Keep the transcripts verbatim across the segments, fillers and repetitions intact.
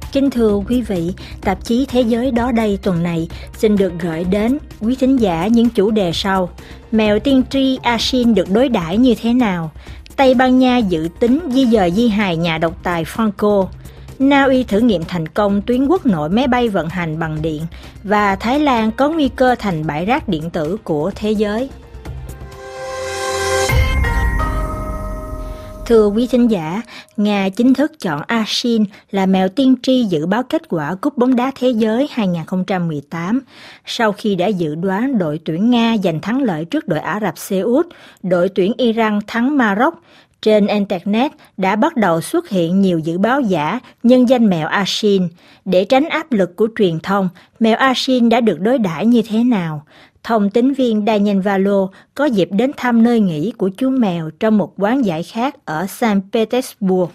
Kính thưa quý vị, tạp chí Thế giới đó đây tuần này xin được gửi đến quý thính giả những chủ đề sau. Mèo tiên tri Ashin được đối đãi như thế nào? Tây Ban Nha dự tính di dời di hài nhà độc tài Franco. Na Uy thử nghiệm thành công tuyến quốc nội máy bay vận hành bằng điện. Và Thái Lan có nguy cơ thành bãi rác điện tử của thế giới. Thưa quý thính giả, Nga chính thức chọn Ashin là mèo tiên tri dự báo kết quả Cúp bóng đá thế giới hai không một tám. Sau khi đã dự đoán đội tuyển Nga giành thắng lợi trước đội Ả Rập Xê Út, đội tuyển Iran thắng Maroc, trên Internet đã bắt đầu xuất hiện nhiều dự báo giả nhân danh mèo Ashin. Để tránh áp lực của truyền thông, mèo Ashin đã được đối đãi như thế nào? Thông tín viên Daniel Valo có dịp đến thăm nơi nghỉ của chú mèo trong một quán giải khát ở Saint Petersburg.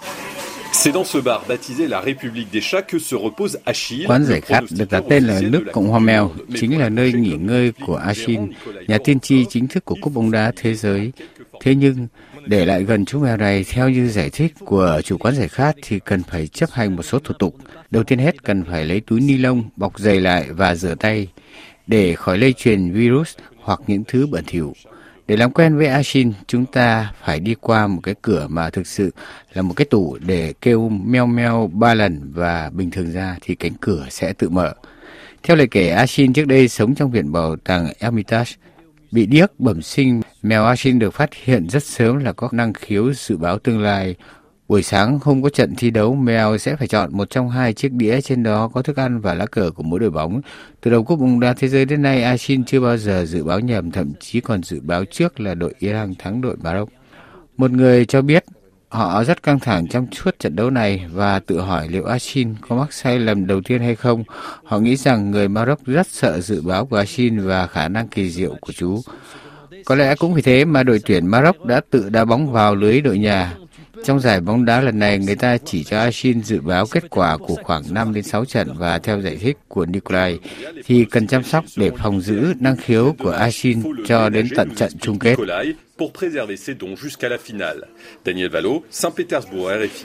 Quán giải khát được đặt tên là nước Cộng hòa Mèo, chính là nơi nghỉ ngơi của Ashin, nhà tiên tri chính thức của Cúp bóng đá thế giới. Thế nhưng, để lại gần chú mèo này theo như giải thích của chủ quán giải khát thì cần phải chấp hành một số thủ tục. Đầu tiên hết cần phải lấy túi ni lông, bọc dày lại và rửa tay để khỏi lây truyền virus hoặc những thứ bẩn thỉu. Để làm quen với Ashin, chúng ta phải đi qua một cái cửa mà thực sự là một cái tủ để kêu meo meo ba lần và bình thường ra thì cánh cửa sẽ tự mở. Theo lời kể, Ashin trước đây sống trong viện bảo tàng Hermitage. Bị điếc bẩm sinh, mèo Ashin được phát hiện rất sớm là có năng khiếu dự báo tương lai. Buổi sáng không có trận thi đấu, mèo sẽ phải chọn một trong hai chiếc đĩa, trên đó có thức ăn và lá cờ của mỗi đội bóng. Từ đầu Cúp bóng đá thế giới đến nay, Ashin chưa bao giờ dự báo nhầm, thậm chí còn dự báo trước là đội Iran thắng đội Maroc. Một người cho biết họ rất căng thẳng trong suốt trận đấu này và tự hỏi liệu Ashin có mắc sai lầm đầu tiên hay không. Họ nghĩ rằng người Maroc rất sợ dự báo của Ashin và khả năng kỳ diệu của chú. Có lẽ cũng vì thế mà đội tuyển Maroc đã tự đá bóng vào lưới đội nhà. Trong giải bóng đá lần này, người ta chỉ cho Ashin dự báo kết quả của khoảng năm đến sáu trận và theo giải thích của Nikolai thì cần chăm sóc để phòng giữ năng khiếu của Ashin cho đến tận trận chung kết. Daniel Valo, Saint Petersburg, R F I.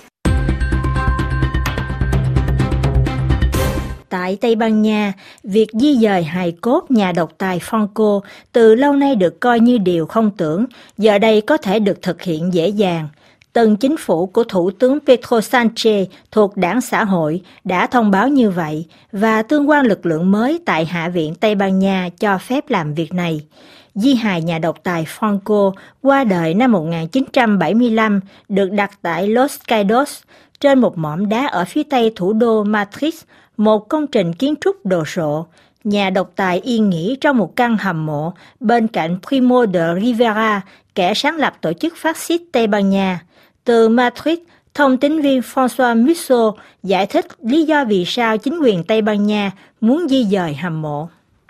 Tại Tây Ban Nha, việc di dời hài cốt nhà độc tài Franco từ lâu nay được coi như điều không tưởng, giờ đây có thể được thực hiện dễ dàng. Tân chính phủ của Thủ tướng Pedro Sanchez thuộc đảng xã hội đã thông báo như vậy và tương quan lực lượng mới tại Hạ viện Tây Ban Nha cho phép làm việc này. Di hài nhà độc tài Franco qua đời năm một nghìn chín trăm bảy mươi lăm được đặt tại Los Cayos trên một mỏm đá ở phía tây thủ đô Madrid, một công trình kiến trúc đồ sộ. Nhà độc tài yên nghỉ trong một căn hầm mộ bên cạnh Primo de Rivera, kẻ sáng lập tổ chức phát xít Tây Ban Nha. Từ Madrid, thông tín viên François Musso giải thích lý do vì sao chính quyền Tây Ban Nha muốn di dời hầm mộ.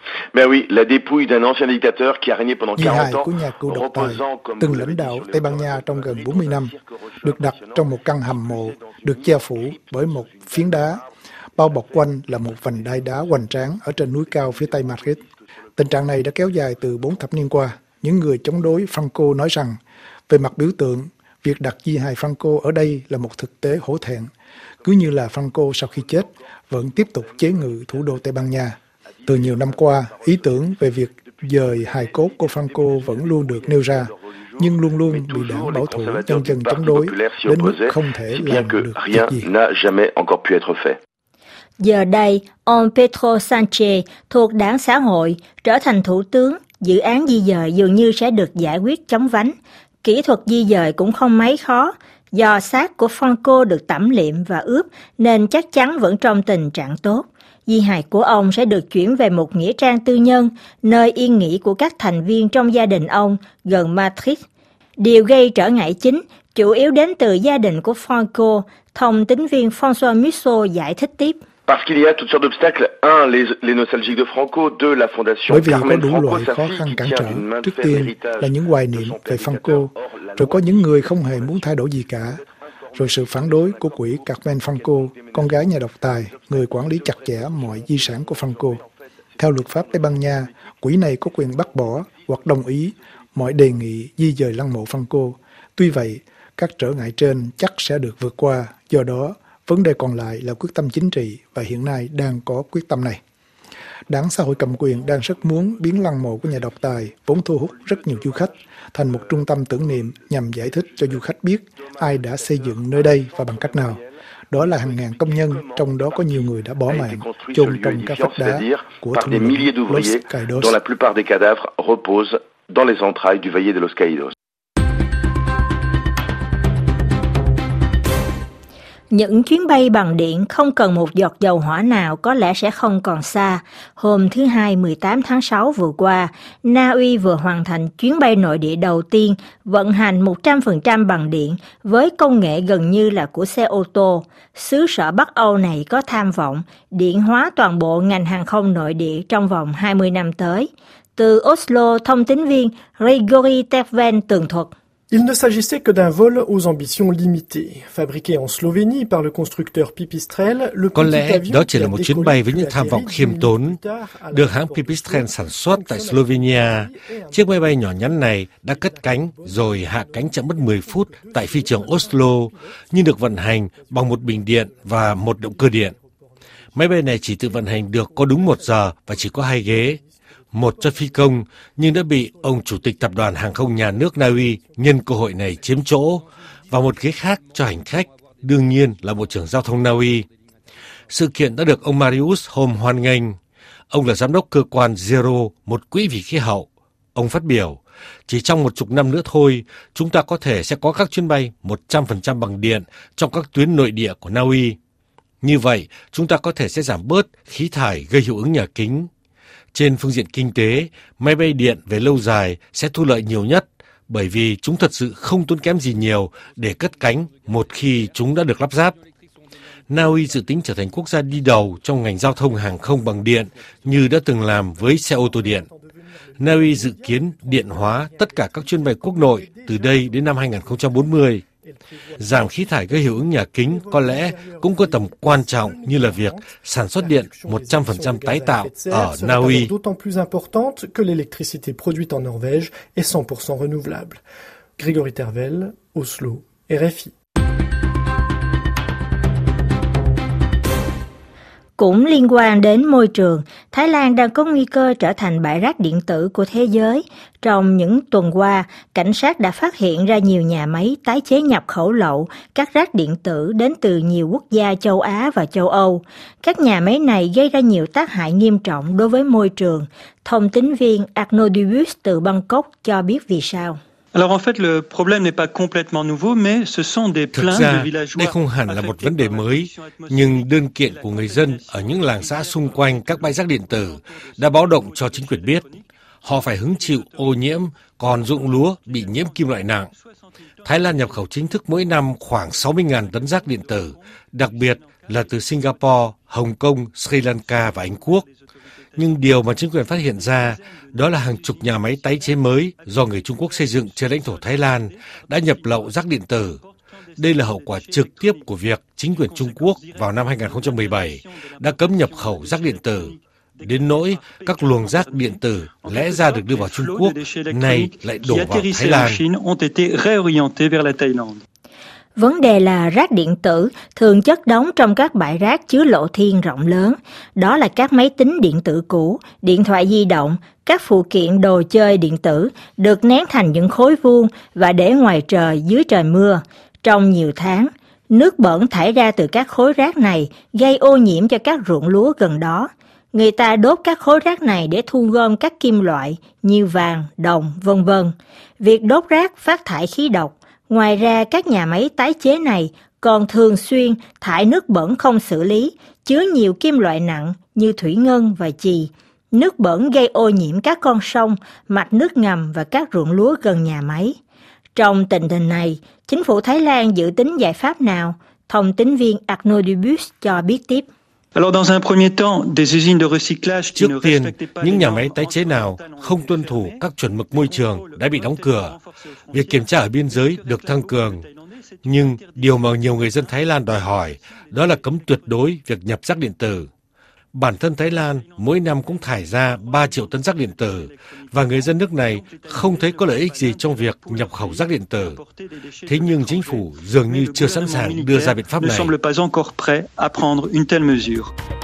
Di hài của nhà cựu độc tài, từng lãnh đạo Tây Ban Nha trong gần bốn mươi năm, được đặt trong một căn hầm mộ được che phủ bởi một phiến đá, bao bọc quanh là một vành đai đá hoành tráng ở trên núi cao phía tây Madrid. Tình trạng này đã kéo dài từ bốn thập niên qua. Những người chống đối Franco nói rằng, về mặt biểu tượng, việc đặt di hài Franco ở đây là một thực tế hổ thẹn, cứ như là Franco sau khi chết vẫn tiếp tục chế ngự thủ đô Tây Ban Nha. Từ nhiều năm qua, ý tưởng về việc dời hài cốt của Franco vẫn luôn được nêu ra, nhưng luôn luôn bị đảng bảo thủ nhân dân chống đối đến mức không thể làm được việc gì. Giờ đây, ông Pedro Sanchez thuộc đảng xã hội trở thành thủ tướng, dự án di dời dường như sẽ được giải quyết chóng vánh. Kỹ thuật di dời cũng không mấy khó, do xác của Franco được tẩm liệm và ướp nên chắc chắn vẫn trong tình trạng tốt. Di hài của ông sẽ được chuyển về một nghĩa trang tư nhân, nơi yên nghỉ của các thành viên trong gia đình ông gần Madrid. Điều gây trở ngại chính chủ yếu đến từ gia đình của Franco, thông tín viên François Musso giải thích tiếp. Bởi vì có đủ loại khó khăn cản trở. Trước tiên là những hoài niệm về Franco, rồi có những người không hề muốn thay đổi gì cả. Rồi sự phản đối của quỹ Carmen Franco, con gái nhà độc tài, người quản lý chặt chẽ mọi di sản của Franco. Theo luật pháp Tây Ban Nha, quỹ này có quyền bác bỏ hoặc đồng ý mọi đề nghị di dời lăng mộ Franco. Tuy vậy, các trở ngại trên chắc sẽ được vượt qua, do đó Vấn đề còn lại là quyết tâm chính trị và hiện nay đang có quyết tâm này. Đảng xã hội cầm quyền đang rất muốn biến lăng mộ của nhà độc tài, vốn thu hút rất nhiều du khách, thành một trung tâm tưởng niệm nhằm giải thích cho du khách biết ai đã xây dựng nơi đây và bằng cách nào. Đó là hàng ngàn công nhân, trong đó có nhiều người đã bỏ mạng, chôn trong các vách đá của thung lũng Los Caídos. Những chuyến bay bằng điện không cần một giọt dầu hỏa nào có lẽ sẽ không còn xa. Hôm thứ Hai mười tám tháng sáu vừa qua, Na Uy vừa hoàn thành chuyến bay nội địa đầu tiên vận hành một trăm phần trăm bằng điện với công nghệ gần như là của xe ô tô. Xứ sở Bắc Âu này có tham vọng điện hóa toàn bộ ngành hàng không nội địa trong vòng hai mươi năm tới. Từ Oslo, thông tín viên Grigory Terven tường thuật. Il ne s'agissait que d'un vol aux ambitions limitées. Fabriqué en Slovénie par le constructeur Pipistrel, le Có lẽ đó chỉ là một chuyến bay với những tham vọng khiêm tốn. Được hãng Pipistrel sản xuất tại Slovenia, chiếc máy bay nhỏ nhắn này đã cất cánh rồi hạ cánh chậm mất mười phút tại phi trường Oslo, nhưng được vận hành bằng một bình điện và một động cơ điện. Máy bay này chỉ tự vận hành được có đúng một giờ và chỉ có hai ghế. Một cho phi công, nhưng đã bị ông chủ tịch tập đoàn hàng không nhà nước Na Uy nhân cơ hội này chiếm chỗ, và một ghế khác cho hành khách, đương nhiên là Bộ trưởng Giao thông Na Uy. Sự kiện đã được ông Marius Holm hoan nghênh. Ông là giám đốc cơ quan Zero, một quỹ vì khí hậu. Ông phát biểu, chỉ trong một chục năm nữa thôi, chúng ta có thể sẽ có các chuyến bay một trăm phần trăm bằng điện trong các tuyến nội địa của Na Uy. Như vậy, chúng ta có thể sẽ giảm bớt khí thải gây hiệu ứng nhà kính. Trên phương diện kinh tế, máy bay điện về lâu dài sẽ thu lợi nhiều nhất bởi vì chúng thật sự không tốn kém gì nhiều để cất cánh một khi chúng đã được lắp ráp. Na Uy dự tính trở thành quốc gia đi đầu trong ngành giao thông hàng không bằng điện như đã từng làm với xe ô tô điện. Na Uy dự kiến điện hóa tất cả các chuyến bay quốc nội từ đây đến năm hai không bốn mươi. Giảm khí thải gây hiệu ứng nhà kính có lẽ cũng có tầm quan trọng như là việc sản xuất điện một trăm phần trăm tái tạo ở Na Uy. Grigory Tervel, Oslo, R F I. Cũng liên quan đến môi trường, Thái Lan đang có nguy cơ trở thành bãi rác điện tử của thế giới. Trong những tuần qua, cảnh sát đã phát hiện ra nhiều nhà máy tái chế nhập khẩu lậu các rác điện tử đến từ nhiều quốc gia châu Á và châu Âu. Các nhà máy này gây ra nhiều tác hại nghiêm trọng đối với môi trường. Thông tín viên Arnaud từ Bangkok cho biết vì sao. Alors en fait le problème n'est pas complètement nouveau mais ce sont des plaintes de villageois. Đây không hẳn là một vấn đề mới, nhưng đơn kiện của người dân ở những làng xã xung quanh các bãi rác điện tử đã báo động cho chính quyền biết. Họ phải hứng chịu ô nhiễm, còn ruộng lúa bị nhiễm kim loại nặng. Thái Lan nhập khẩu chính thức mỗi năm khoảng sáu mươi nghìn tấn rác điện tử, đặc biệt là từ Singapore, Hồng Kông, Sri Lanka và Anh Quốc. Nhưng điều mà chính quyền phát hiện ra đó là hàng chục nhà máy tái chế mới do người Trung Quốc xây dựng trên lãnh thổ Thái Lan đã nhập lậu rác điện tử. Đây là hậu quả trực tiếp của việc chính quyền Trung Quốc vào năm hai không một bảy đã cấm nhập khẩu rác điện tử. Đến nỗi các luồng rác điện tử lẽ ra được đưa vào Trung Quốc, nay lại đổ vào Thái Lan. Vấn đề là rác điện tử thường chất đống trong các bãi rác chứa lộ thiên rộng lớn. Đó là các máy tính điện tử cũ, điện thoại di động, các phụ kiện đồ chơi điện tử được nén thành những khối vuông và để ngoài trời dưới trời mưa. Trong nhiều tháng, nước bẩn thải ra từ các khối rác này gây ô nhiễm cho các ruộng lúa gần đó. Người ta đốt các khối rác này để thu gom các kim loại như vàng, đồng, vân vân. Việc đốt rác phát thải khí độc. Ngoài ra, các nhà máy tái chế này còn thường xuyên thải nước bẩn không xử lý, chứa nhiều kim loại nặng như thủy ngân và chì. Nước bẩn gây ô nhiễm các con sông, mạch nước ngầm và các ruộng lúa gần nhà máy. Trong tình hình này, chính phủ Thái Lan dự tính giải pháp nào? Thông tín viên Arnaud Dubus cho biết tiếp. Trước tiên, những nhà máy tái chế nào không tuân thủ các chuẩn mực môi trường đã bị đóng cửa. Việc kiểm tra ở biên giới được tăng cường. Nhưng điều mà nhiều người dân Thái Lan đòi hỏi đó là cấm tuyệt đối việc nhập rác điện tử. Bản thân Thái Lan mỗi năm cũng thải ra ba triệu tấn rác điện tử và người dân nước này không thấy có lợi ích gì trong việc nhập khẩu rác điện tử. Thế nhưng chính phủ dường như chưa sẵn sàng đưa ra biện pháp này.